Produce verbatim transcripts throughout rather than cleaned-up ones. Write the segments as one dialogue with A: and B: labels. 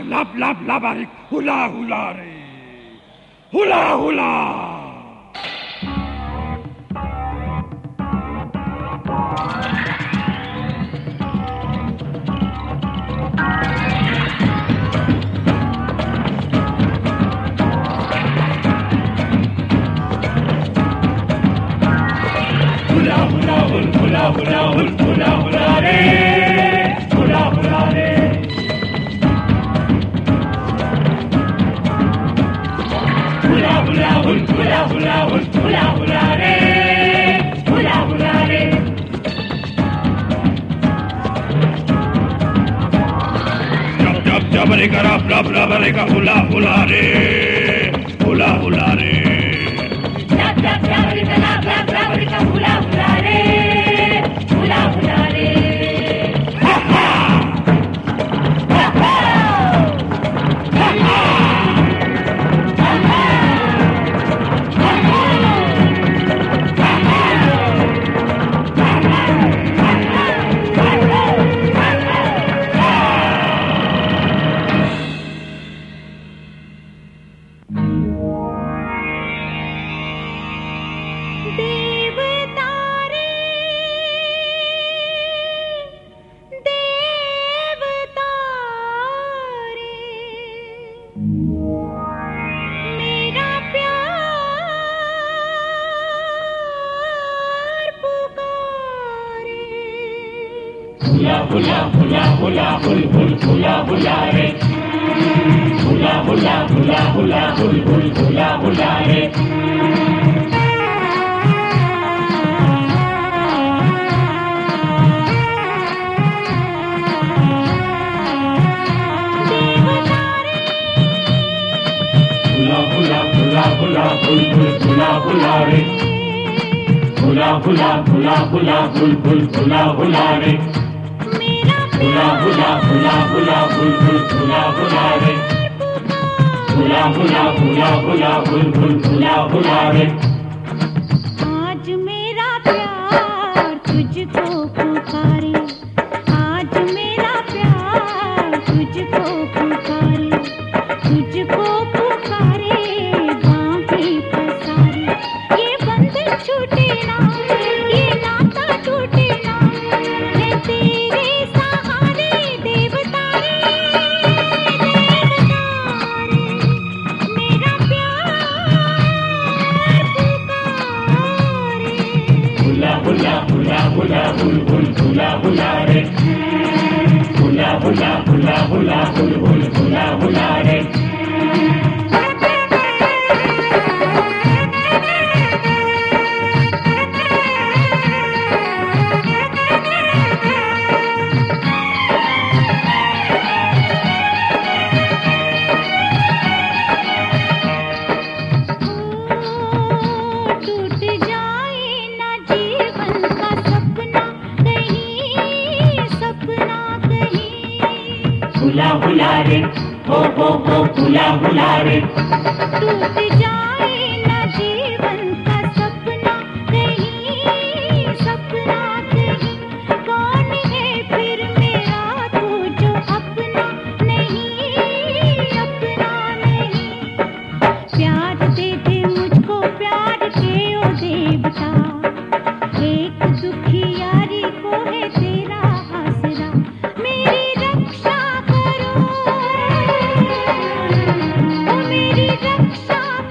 A: Lap, lap, labarik, hula, hula, re. Hula, hula. Hula, hula, hul, hula, hula, hul, hula, hula, re. Hula, hula, re. Hula, hula, hul, hula, hula, hul, hula, hula, re. Hula, hula, re. Jab, jab, jabarika, rap, rap, rabarika, hula, hula, re. Hula, hula, re. Jab, jab, jabarika, rap, rap, rabarika, hula, hula, re. Hula, hula, re. Ha, ha. Ha, ha. Ha, ha. Hula, hula, hula, hul, hul, hula, hula, re. Hula, hula, hula, hula, hul, hul, hula, hula, re. Hula, hula, hula, hula, hul, hul, hula, hula, re. Hula, hula, hula, hula, hul, hul, hula, hula, re. Hula, hula, hula, hula, hul, hul, hula, hula, re. Hula, hula, hula, hula, hul, hul, hula, hula, re.
B: आज मेरा प्यार तुझको पुकारे, आज मेरा प्यार तुझको पुकारे, तुझको पुकारे बाहें पसारे। ये बंधन छूटे ना, ये नाता टूटे ना, मैं तेरे सहारे देवतारे, देवतारे, मेरा प्यार पुकारे।
A: Hula, hula, hula, hula, hul, hul, hula, hula, re. Hula, hula, hula, hula, hul, hul, hula, hula, re.
B: टूट जाए ना जीवन का सपना कहीं, सपना कहीं।
A: Hula, hula, re. Ho, ho, ho, hula, hula, re.
B: टूट जाए ना जीवन का सपना कहीं, सपना कहीं। कौन है फिर मेरा तू जो अपना नहीं, अपना नहीं। प्यार दे दे मुझको प्यार के ओ देवता, एक दुखियारी को है तेरा आसरा। मेरी रक्षा करो, ओ मेरी रक्षा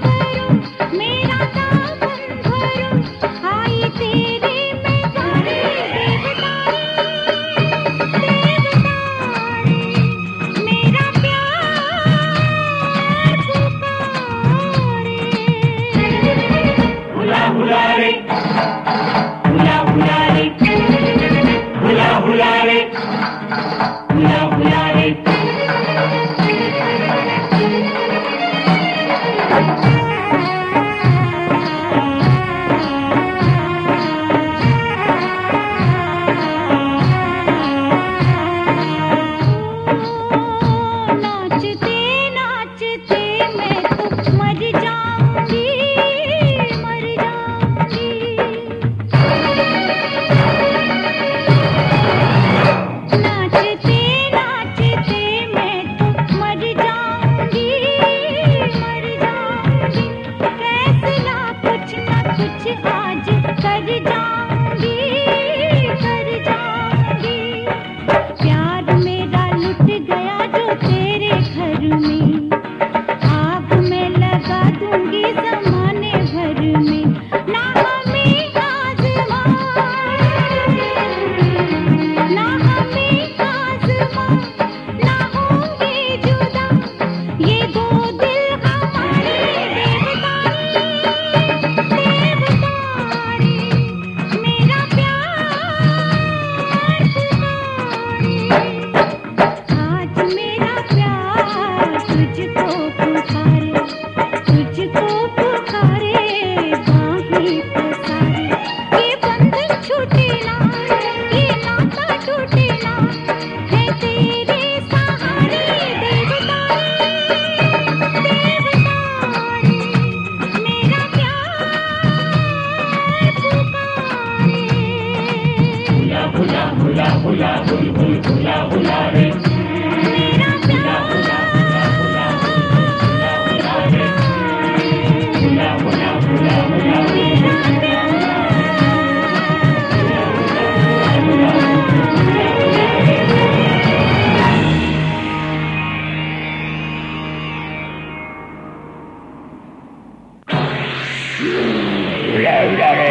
B: तुझको पुकारे, तुझको पुकारे बाहें पसारे। ये बंधन छूटे ना, ये नाता टूटे ना, है तेरे सहारे देवतारे, देवतारे, मेरा प्यार पुकारे।
A: भुला भुला भुला भुल भुल भुला भुला रे,
B: मेरा
A: भुला भुला भुला भुला भुल भुल भुला भुला रे, भुला भुला भुला भुला भुल भुल भुला भुला भुला भुला भुला भुला रे।